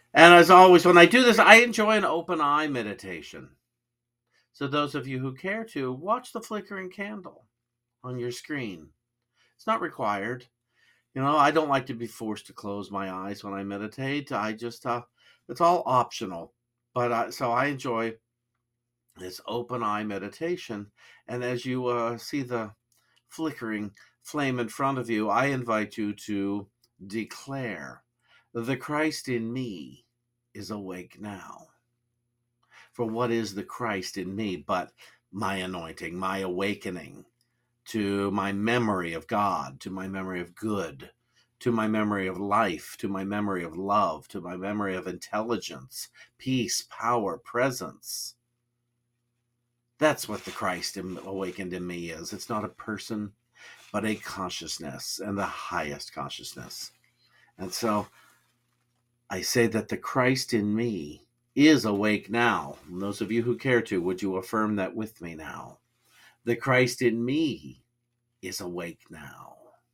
And as always, when I do this, I enjoy an open eye meditation. So, those of you who care to, watch the flickering candle on your screen. It's not required. I don't like to be forced to close my eyes when I meditate. It's all optional. So I enjoy this open eye meditation. And as you see the flickering flame in front of you, I invite you to declare, "The Christ in me is awake now." For what is the Christ in me but my anointing, my awakening to my memory of God, to my memory of good, to my memory of life, to my memory of love, to my memory of intelligence, peace, power, presence. That's what the Christ awakened in me is. It's not a person, but a consciousness, and the highest consciousness. And so I say that the Christ in me is awake now. And those of you who care to, would you affirm that with me now? The Christ in me is awake now.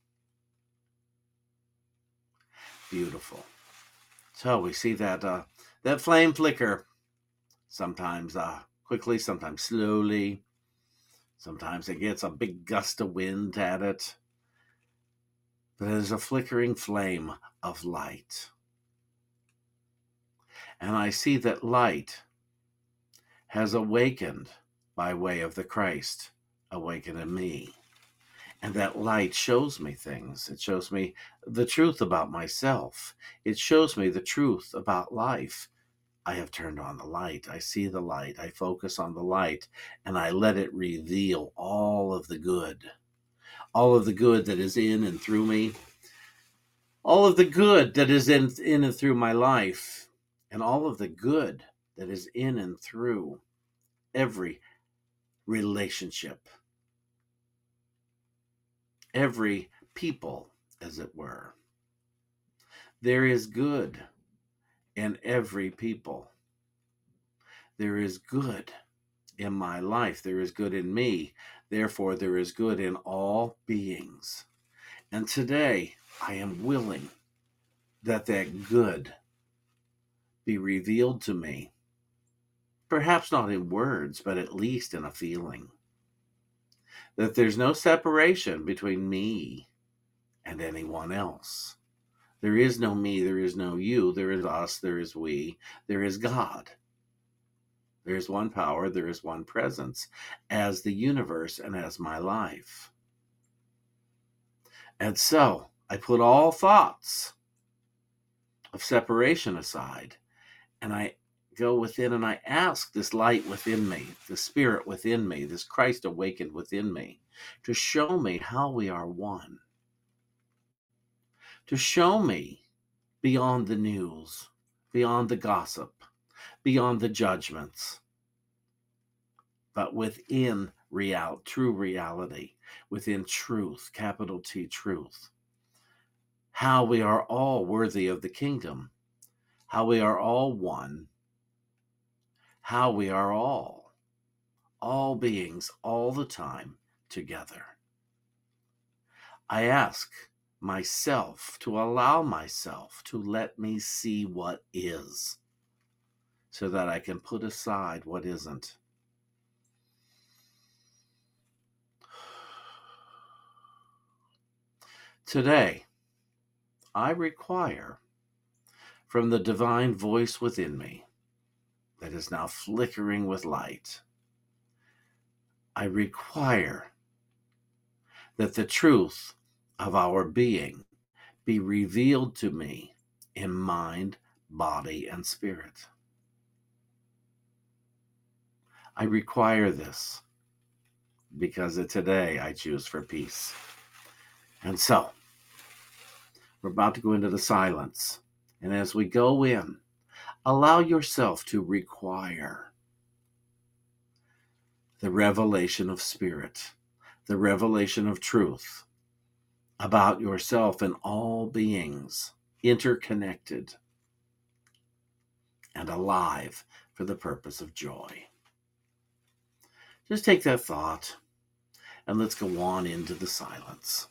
Beautiful. So we see that flame flicker, sometimes quickly, sometimes slowly. Sometimes it gets a big gust of wind at it. But there's a flickering flame of light. And I see that light has awakened by way of the Christ awakened in me. And that light shows me things. It shows me the truth about myself. It shows me the truth about life. I have turned on the light. I see the light. I focus on the light, and I let it reveal all of the good that is in and through me, all of the good that is in and through my life, and all of the good that is in and through every relationship, every people, as it were. There is good in every people. There is good in my life. There is good in me. Therefore, there is good in all beings. And today, I am willing that good be revealed to me. Perhaps not in words, but at least in a feeling. That there's no separation between me and anyone else. There is no me, there is no you, there is us, there is we, there is God. There is one power, there is one presence, as the universe and as my life. And so I put all thoughts of separation aside, and I go within and I ask this light within me, the spirit within me, this Christ awakened within me, to show me how we are one, to show me beyond the news, beyond the gossip, beyond the judgments, but within true reality, within truth, capital T, truth. How we are all worthy of the kingdom, how we are all one, how we are all beings, all the time together. I ask myself to allow myself to let me see what is, so that I can put aside what isn't. Today, I require from the divine voice within me that is now flickering with light, I require that the truth of our being be revealed to me in mind, body, and spirit. I require this because today I choose for peace. And so, we're about to go into the silence. And as we go in, allow yourself to require the revelation of spirit, the revelation of truth about yourself and all beings, interconnected and alive for the purpose of joy. Just take that thought and let's go on into the silence.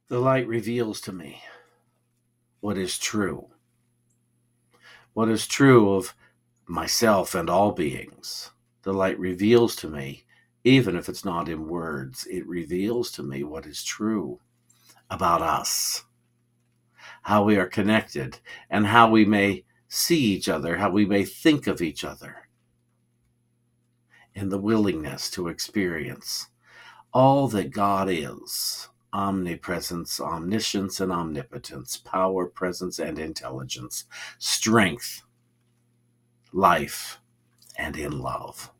The light reveals to me what is true. What is true of myself and all beings. The light reveals to me, even if it's not in words, it reveals to me what is true about us, how we are connected, and how we may see each other, how we may think of each other, and the willingness to experience all that God is: omnipresence, omniscience, and omnipotence, power, presence, and intelligence, strength, life, and in love.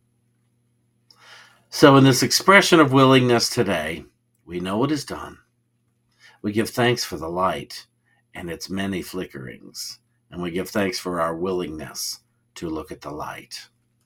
So in this expression of willingness today, we know it is done. We give thanks for the light and its many flickerings, and we give thanks for our willingness to look at the light.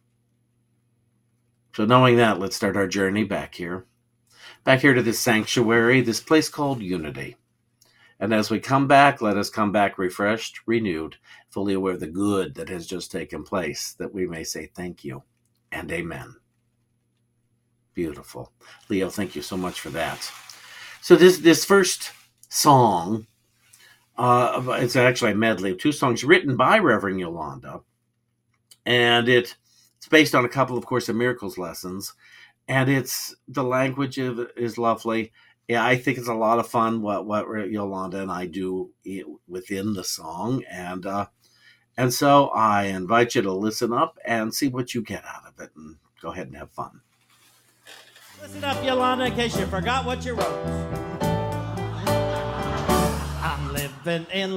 So knowing that, let's start our journey back here to this sanctuary, this place called Unity. And as we come back, let us come back refreshed, renewed, fully aware of the good that has just taken place, that we may say thank you and amen. Beautiful. Leo, thank you so much for that. So this first song, it's actually a medley of two songs written by Reverend Yolanda. And it's based on a couple of Course in Miracles lessons. And the language is lovely. Yeah, I think it's a lot of fun what Yolanda and I do within the song. And so I invite you to listen up and see what you get out of it. And go ahead and have fun. Listen up, Yolanda, in case you forgot what you wrote. I'm living in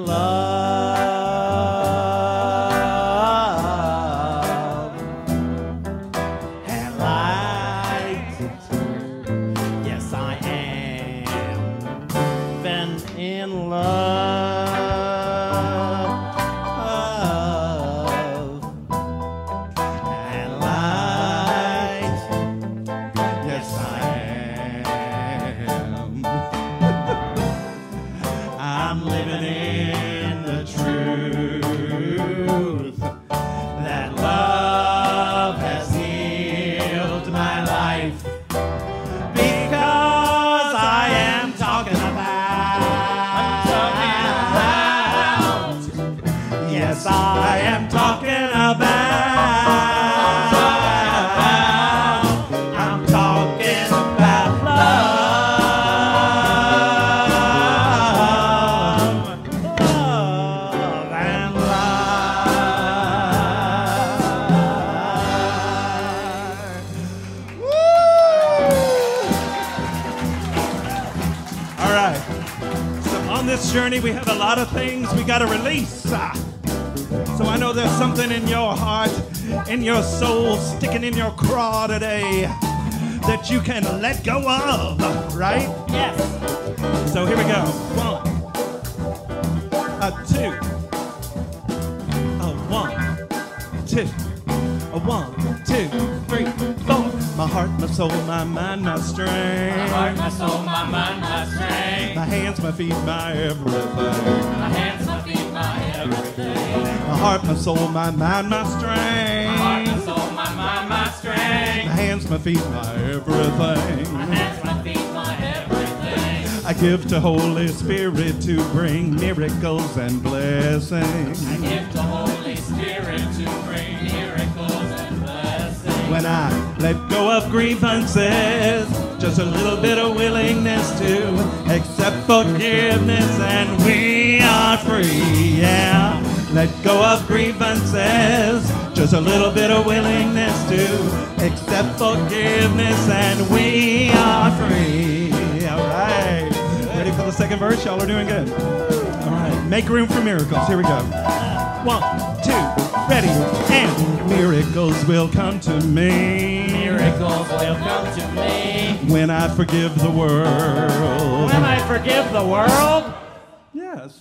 love and light. Yes, I am living in love and light. Yes, I am. I'm living in the truth that love has healed my life, because I am talking about. Yes, I am talking about. I'm talking about love and life. Woo! All right. So on this journey, we have a lot of things we got to release. So I know there's something in your heart, in your soul, sticking in your craw today that you can let go of, right? Yes. So here we go. 1, 2. 1, 2. 1, 2, 3, 4. My heart, my soul, my mind, my strength. My heart, my soul, my mind, my strength. My hands, my feet, my everything. My hands, my feet, my everything. My heart, my soul, my mind, my strength. My heart, my soul, my mind, my strength. My hands, my feet, my everything. My hands, my feet, my everything. I give to Holy Spirit to bring miracles and blessings. I give to Holy Spirit to bring miracles and blessings. When I let go of grievances, just a little bit of willingness to accept forgiveness, and we are free, yeah. Let go of grievances, just a little bit of willingness to accept forgiveness, and we are free. All right. Ready for the second verse? Y'all are doing good. All right. Make room for miracles. Here we go. 1, 2, ready, and miracles will come to me. Miracles will come to me When I forgive the world. when I forgive the world. Yes.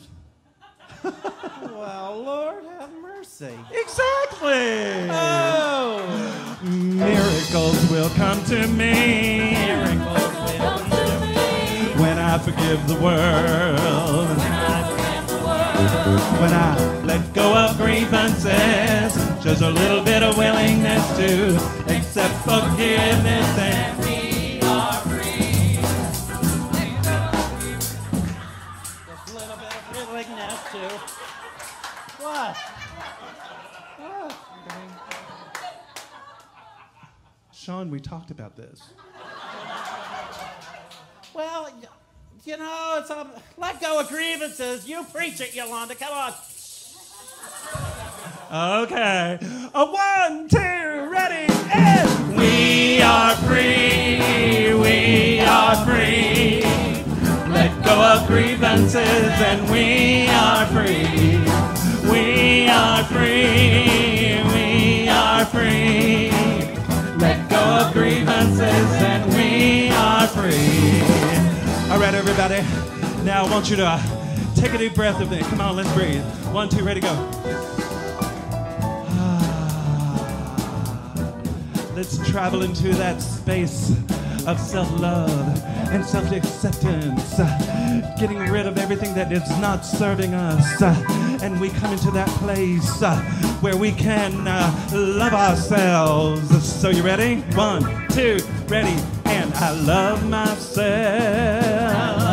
Well, Lord have mercy. Exactly. Oh! Miracles will come to me. Miracles will come to me When I forgive the world. when I forgive the world. When I let go of grievances, just a little bit of willingness to accept forgiveness, and We are free. Sean, we talked about this. Well, you know, it's let go of grievances. You preach it, Yolanda. Come on. Okay. 1, 2, ready, and we are free. We are free. Let go of grievances and we are free. We are free. We are free. Let go of grievances and we are free. All right, everybody. Now I want you to take a deep breath with me. Come on, let's breathe. 1, 2, ready, go. Let's travel into that space of self-love and self-acceptance, getting rid of everything that is not serving us, and we come into that place where we can love ourselves. So you ready? 1, 2, ready, and I love myself.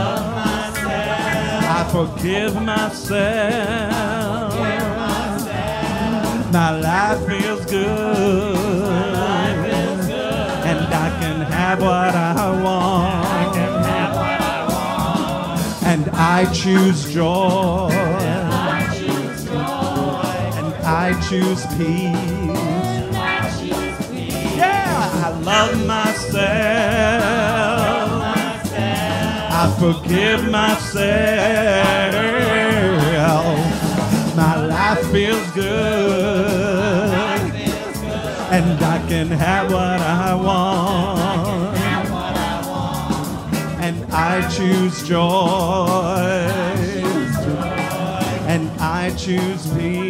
I forgive myself. My life feels good. And I can have what I want. And I choose joy. And I choose peace. Yeah, I love myself. I forgive myself. My life feels good. And I can have what I want. And I choose joy. And I choose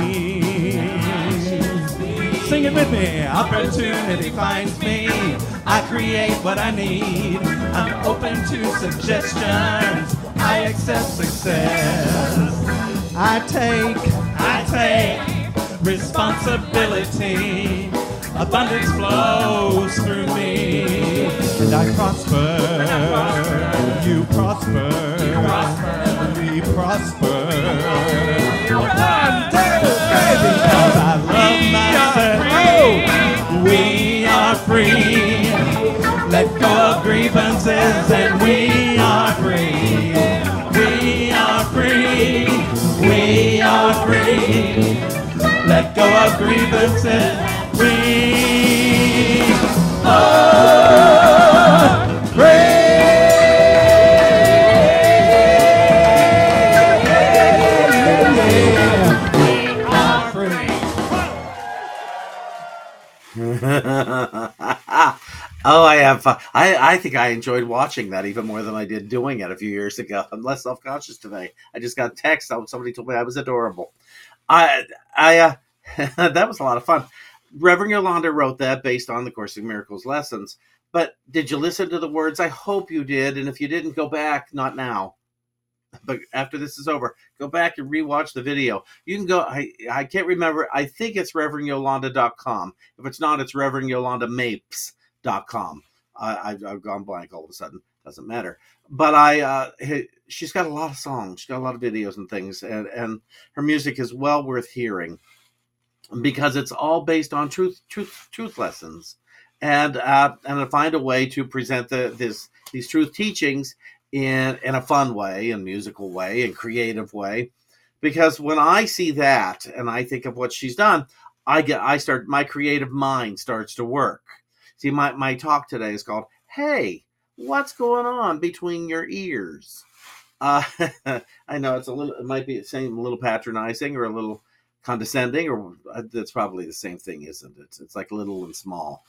peace. Sing it with me. Opportunity finds me. I create what I need. I'm open to suggestions. I accept success. I take responsibility. Abundance flows through me, and I prosper. You prosper. We prosper. 1, 2, 3, because I love myself. We are free. Let go of grievances, and we are free. We are free. We are free. Let go of grievances. We are free. Oh, I have. I think I enjoyed watching that even more than I did doing it a few years ago. I'm less self-conscious today. I just got a text. Somebody told me I was adorable. That was a lot of fun. Reverend Yolanda wrote that based on the Course in Miracles lessons. But did you listen to the words? I hope you did. And if you didn't, go back. Not now, but after this is over, go back and rewatch the video. You can go. I can't remember. I think it's ReverendYolanda.com. If it's not, it's ReverendYolandaMapes.com. I've gone blank all of a sudden. Doesn't matter. But she's got a lot of songs. She's got a lot of videos and things, and her music is well worth hearing because it's all based on truth lessons, and I find a way to present these truth teachings in a fun way, and musical way, and creative way. Because when I see that and I think of what she's done, my creative mind starts to work. See, my talk today is called "Hey, what's going on between your ears?" I know it might be a little patronizing or a little condescending, or that's probably the same thing, isn't it? It's like little and small.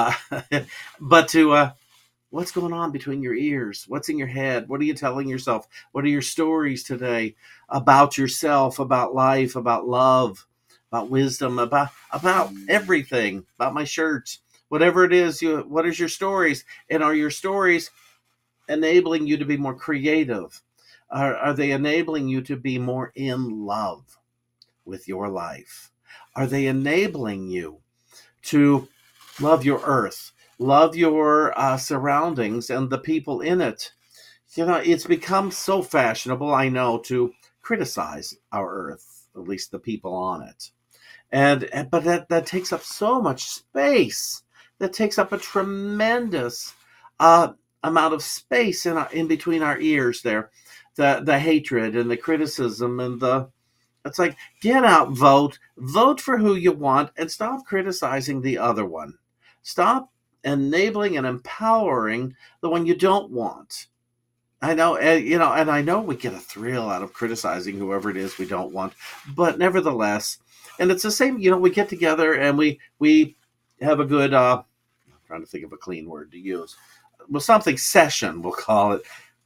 But what's going on between your ears? What's in your head? What are you telling yourself? What are your stories today about yourself, about life, about love, about wisdom, about everything, about my shirts, whatever it is? What is your stories? And are your stories enabling you to be more creative? Are they enabling you to be more in love with your life? Are they enabling you to love your earth, love your surroundings and the people in it? You know, it's become so fashionable, I know, to criticize our earth, at least the people on it. But that takes up so much space. that takes up a tremendous amount of space in between our ears there. The hatred and the criticism and it's like, get out, vote for who you want, and stop criticizing the other one. Stop enabling and empowering the one you don't want. I know, and I know we get a thrill out of criticizing whoever it is we don't want, but nevertheless, and it's the same, we get together and we have a good, I'm trying to think of a clean word to use, well, something session, we'll call it,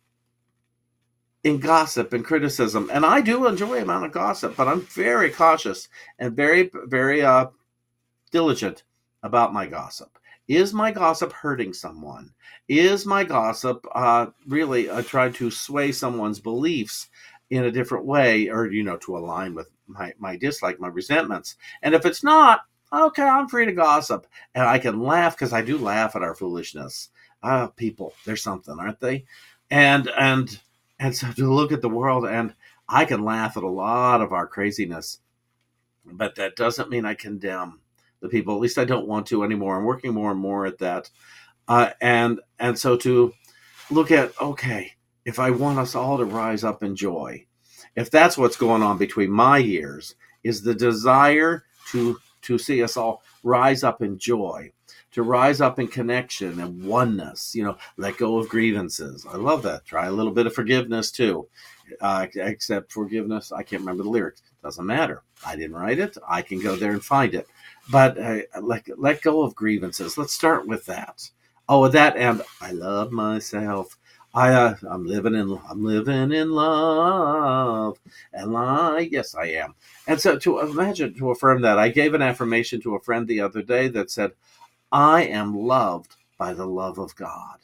in gossip and criticism. And I do enjoy a amount of gossip, but I'm very cautious and very, very diligent about my gossip. Is my gossip hurting someone? Is my gossip really trying to sway someone's beliefs in a different way, or, to align with my dislike, my resentments? And if it's not, okay, I'm free to gossip. And I can laugh, because I do laugh at our foolishness. People, they're something, aren't they? And so to look at the world, and I can laugh at a lot of our craziness, but that doesn't mean I condemn the people. At least I don't want to anymore. I'm working more and more at that. And so to look at, okay, if I want us all to rise up in joy, if that's what's going on between my ears, is the desire to see us all rise up in joy, to rise up in connection and oneness, let go of grievances. I love that. Try a little bit of forgiveness too. Except forgiveness, I can't remember the lyrics. Doesn't matter. I didn't write it. I can go there and find it. But let go of grievances. Let's start with that. Oh, with that, and I love myself. I'm living in love, and yes, I am. And so to affirm that, I gave an affirmation to a friend the other day that said, I am loved by the love of God.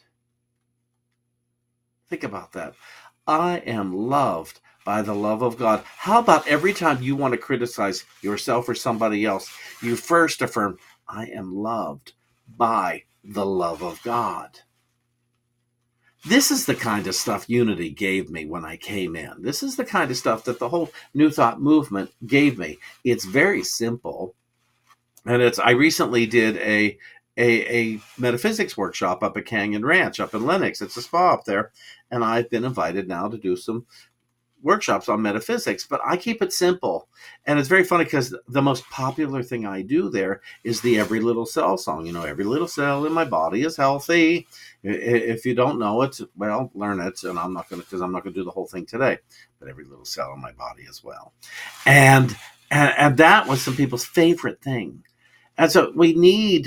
Think about that. I am loved by the love of God. How about every time you want to criticize yourself or somebody else, you first affirm, I am loved by the love of God. This is the kind of stuff Unity gave me when I came in. This is the kind of stuff that the whole New Thought movement gave me. It's very simple. And I recently did a metaphysics workshop up at Canyon Ranch up in Lenox. It's a spa up there. And I've been invited now to do some workshops on metaphysics, but I keep it simple. And it's very funny because the most popular thing I do there is the Every Little Cell song. Every little cell in my body is healthy. If you don't know it, well, learn it. And I'm not going to do the whole thing today, but every little cell in my body as well. And that was some people's favorite thing. And so we need,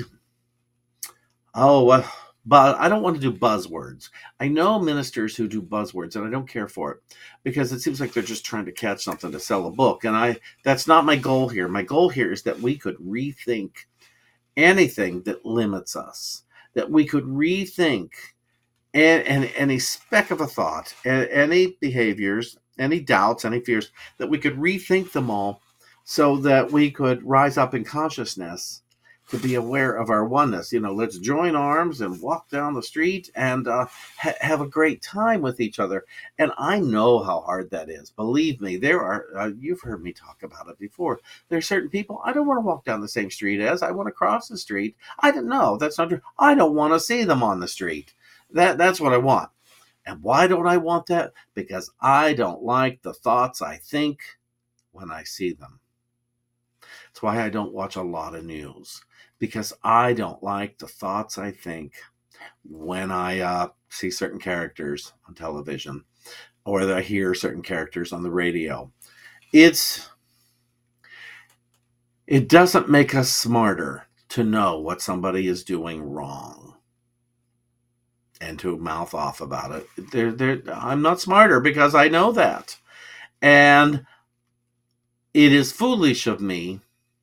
but I don't want to do buzzwords. I know ministers who do buzzwords, and I don't care for it because it seems like they're just trying to catch something to sell a book. And that's not my goal here. My goal here is that we could rethink anything that limits us, that we could rethink any speck of a thought, any behaviors, any doubts, any fears, that we could rethink them all so that we could rise up in consciousness to be aware of our oneness. Let's join arms and walk down the street and have a great time with each other. And I know how hard that is. Believe me, there are, you've heard me talk about it before. There are certain people I don't want to walk down the same street as. I want to cross the street. I don't know. That's not true. I don't want to see them on the street. That's what I want. And why don't I want that? Because I don't like the thoughts I think when I see them. That's why I don't watch a lot of news. Because I don't like the thoughts I think when I see certain characters on television or that I hear certain characters on the radio. It doesn't make us smarter to know what somebody is doing wrong and to mouth off about it. I'm not smarter because I know that. And it is foolish of me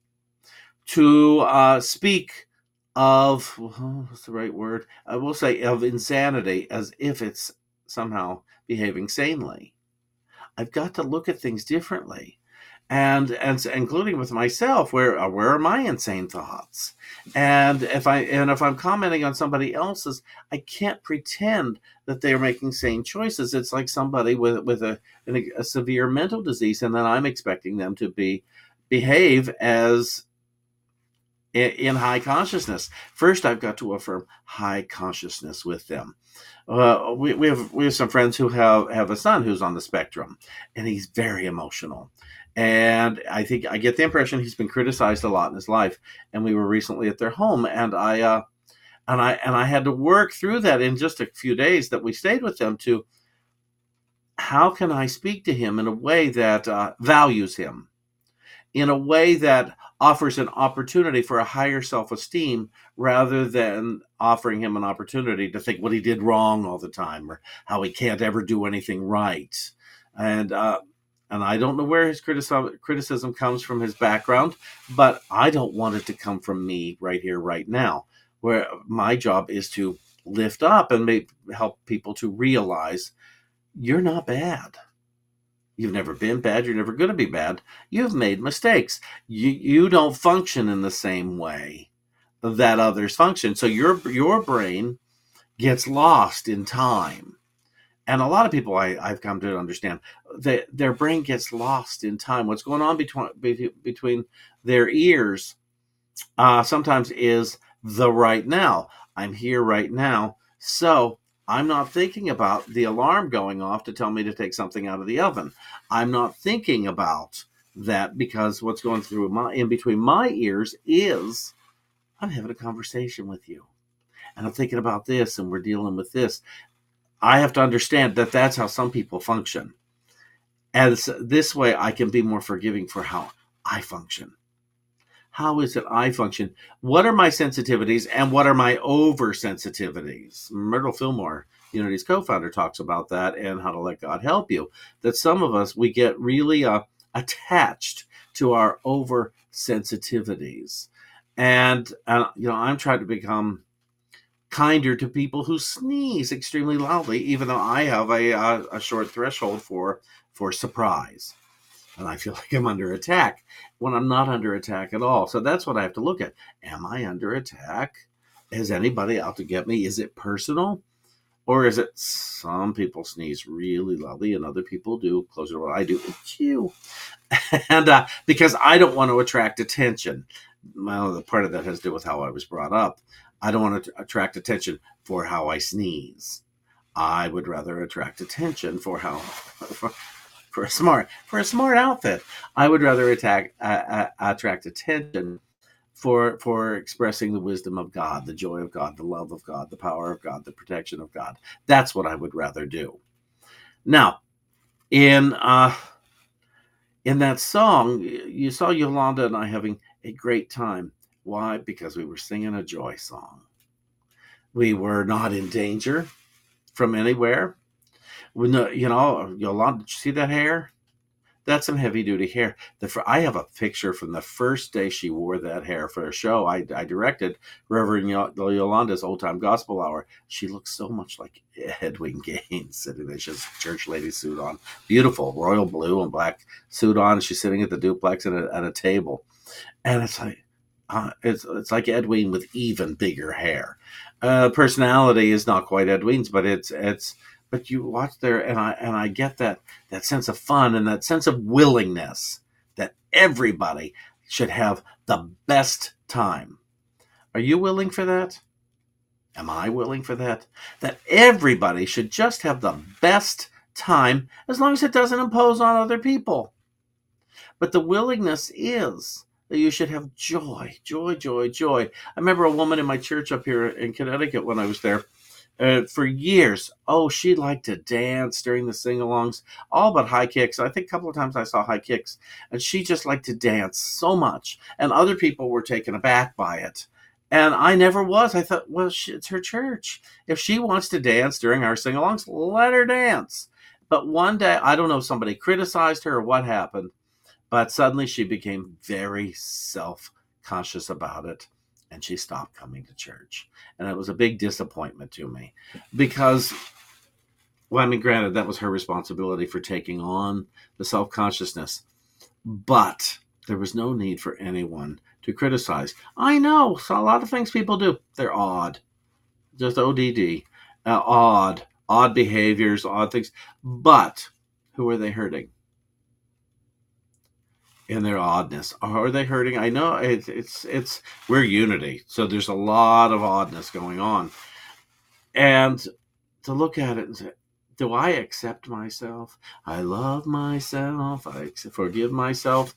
to speak of, what's the right word? I will say of insanity as if it's somehow behaving sanely. I've got to look at things differently. And including with myself, where are my insane thoughts? And if I'm commenting on somebody else's, I can't pretend that they are making sane choices. It's like somebody with a severe mental disease, and then I'm expecting them to behave as in high consciousness. First, I've got to affirm high consciousness with them. We have some friends who have a son who's on the spectrum, and he's very emotional. And I think I get the impression he's been criticized a lot in his life. And we were recently at their home, and I had to work through that in just a few days that we stayed with them to how can I speak to him in a way that values him, in a way that offers an opportunity for a higher self-esteem rather than offering him an opportunity to think what he did wrong all the time or how he can't ever do anything right. And I don't know where his criticism comes from, his background, but I don't want it to come from me right here, right now, where my job is to lift up and help people to realize you're not bad. You've never been bad. You're never going to be bad. You've made mistakes. You don't function in the same way that others function. So your brain gets lost in time. And a lot of people I've come to understand that their brain gets lost in time. What's going on between their ears sometimes is the right now. I'm here right now. So I'm not thinking about the alarm going off to tell me to take something out of the oven. I'm not thinking about that because what's going through in between my ears is I'm having a conversation with you. And I'm thinking about this and we're dealing with this. I have to understand that that's how some people function. And this way I can be more forgiving for how I function. How is it I function? What are my sensitivities and what are my oversensitivities? Myrtle Fillmore, Unity's co-founder, talks about that and how to let God help you. That some of us, we get really attached to our oversensitivities. And, I'm trying to become kinder to people who sneeze extremely loudly, even though I have a short threshold for surprise. And I feel like I'm under attack when I'm not under attack at all. So that's what I have to look at. Am I under attack? Is anybody out to get me? Is it personal? Or is it some people sneeze really loudly and other people do closer to what I do? It's you. And because I don't want to attract attention. Well, the part of that has to do with how I was brought up. I don't want to attract attention for how I sneeze. I would rather attract attention for how... For a smart outfit, I would rather attract attention for expressing the wisdom of God, the joy of God, the love of God, the power of God, the protection of God. That's what I would rather do. Now, in that song, you saw Yolanda and I having a great time. Why? Because we were singing a joy song. We were not in danger from anywhere. Yolanda, did you see that hair? That's some heavy-duty hair. I have a picture from the first day she wore that hair for a show I directed, Reverend Yolanda's Old Time Gospel Hour. She looks so much like Edwin Gaines sitting there. She has a church lady suit on. Beautiful, royal blue and black suit on. She's sitting at the duplex at a table. And it's like, it's like Edwin with even bigger hair. Personality is not quite Edwin's, but but you watch there, and I get that sense of fun and that sense of willingness that everybody should have the best time. Are you willing for that? Am I willing for that? That everybody should just have the best time as long as it doesn't impose on other people. But the willingness is that you should have joy, joy, joy, joy. I remember a woman in my church up here in Connecticut when I was there. For years, she liked to dance during the sing-alongs, all but high kicks. I think a couple of times I saw high kicks, and she just liked to dance so much, and other people were taken aback by it. And I never was. I thought, well, it's her church. If she wants to dance during our sing-alongs, let her dance. But one day, I don't know, somebody criticized her or what happened, but suddenly she became very self-conscious about it. And she stopped coming to church. And it was a big disappointment to me because, granted, that was her responsibility for taking on the self-consciousness. But there was no need for anyone to criticize. I know, so a lot of things people do, they're odd. Just ODD. Odd behaviors, odd things. But who are they hurting? in their oddness. Are they hurting? I know it's we're unity, so there's a lot of oddness going on, and to look at it and say, do I accept myself? I love myself. I forgive myself.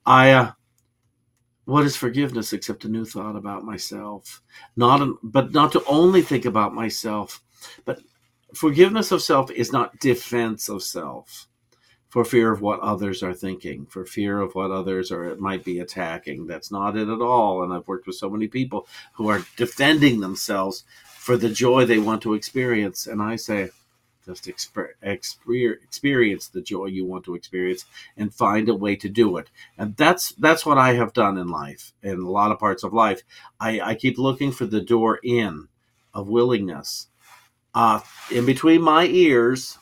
What is forgiveness except a new thought about myself? But not to only think about myself, but forgiveness of self is not defense of self for fear of what others are thinking, for fear of what others might be attacking. That's not it at all. And I've worked with so many people who are defending themselves for the joy they want to experience. And I say, just experience the joy you want to experience and find a way to do it. And that's what I have done in life, in a lot of parts of life. I keep looking for the door in of willingness, in between my ears,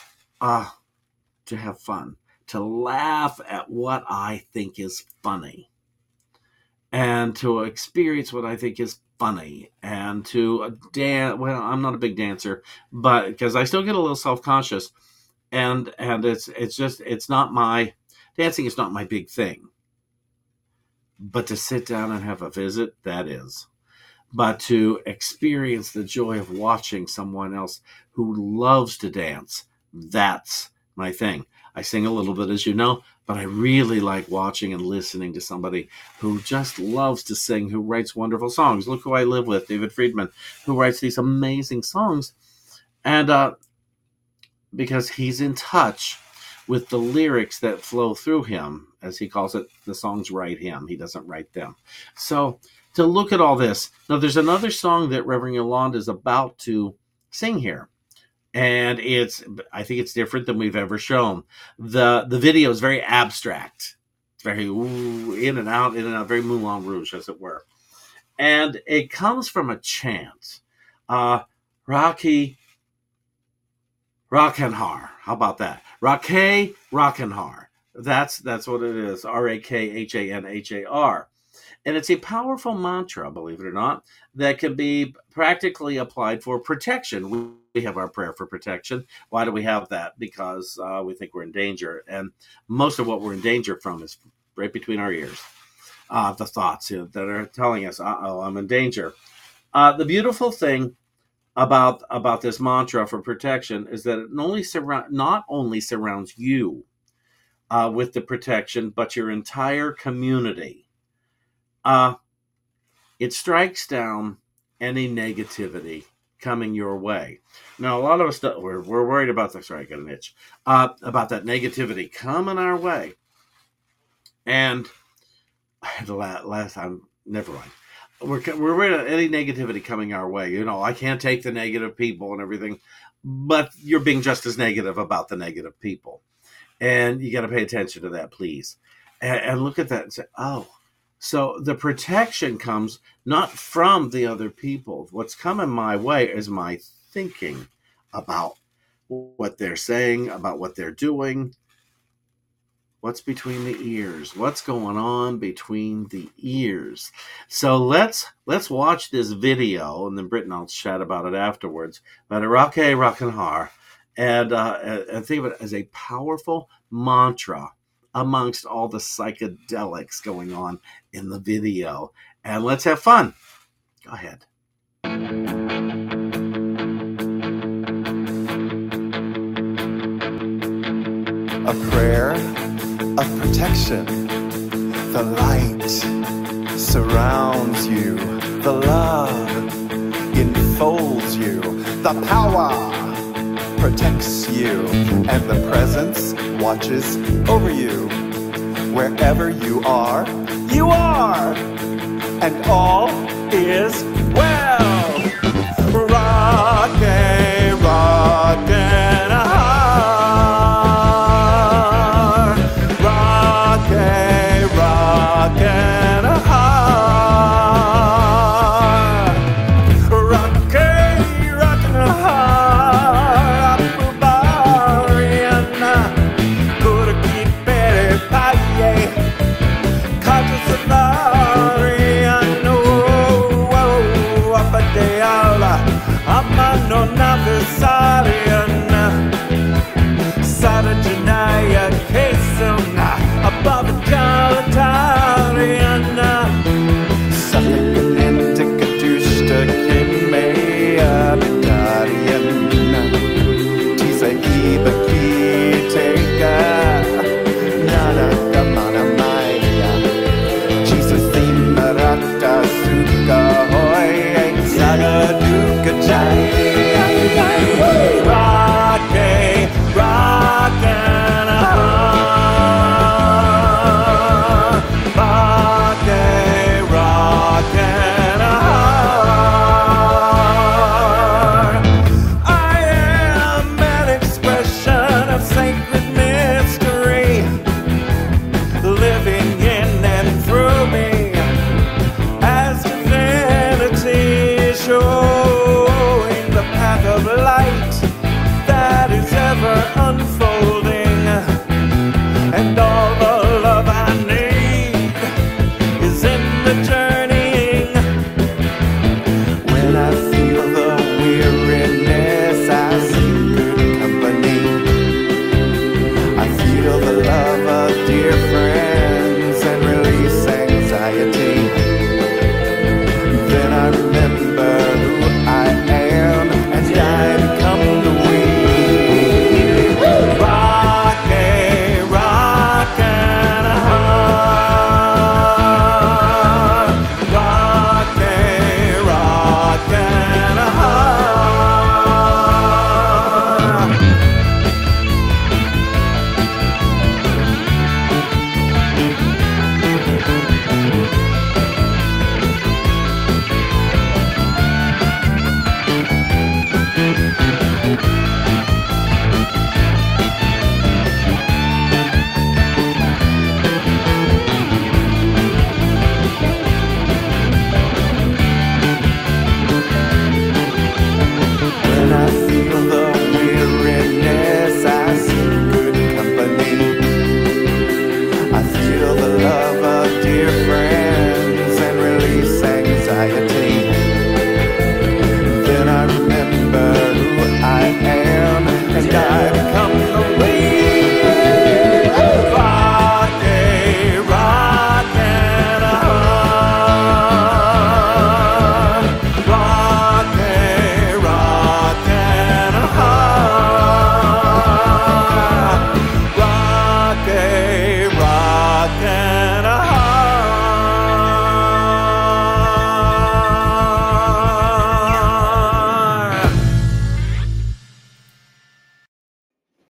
to have fun, to laugh at what I think is funny, and to experience what I think is funny, and to dance. Well, I'm not a big dancer, but because I still get a little self-conscious, and it's not my dancing is not my big thing. But to sit down and have a visit, that is. But to experience the joy of watching someone else who loves to dance, that's my thing. I sing a little bit, as you know, but I really like watching and listening to somebody who just loves to sing, who writes wonderful songs. Look who I live with, David Friedman, who writes these amazing songs. And because he's in touch with the lyrics that flow through him, as he calls it, the songs write him. He doesn't write them. So to look at all this, now there's another song that Reverend Yolanda is about to sing here. And I think it's different than we've ever shown. The video is very abstract. It's very in and out, very Moulin Rouge, as it were. And it comes from a chant. Rocky Rakanhar. How about that? Rakeh Rakanhar. That's what it is. Rakhanhar. And it's a powerful mantra, believe it or not, that can be practically applied for protection. We have our prayer for protection. Why do we have that? Because we think we're in danger. And most of what we're in danger from is right between our ears. The thoughts that are telling us, I'm in danger. The beautiful thing about this mantra for protection is that it not only surrounds you with the protection, but your entire community. It strikes down any negativity coming your way. Now, a lot of us, we're worried about this. Sorry, I got an itch. About that negativity coming our way. And the last time, never mind. We're worried about any negativity coming our way. You know, I can't take the negative people and everything, but you're being just as negative about the negative people. And you got to pay attention to that, please. And look at that and say, oh, so the protection comes not from the other people. What's coming my way is my thinking about what they're saying, about what they're doing. What's between the ears? What's going on between the ears? So let's watch this video, and then Britt and I'll chat about it afterwards. But Rakeh Rakanhar, and think of it as a powerful mantra amongst all the psychedelics going on in the video. And let's have fun. Go ahead. A prayer of protection. The light surrounds you. The love enfolds you. The power protects you. And the presence watches over you. Wherever you are, and all is well.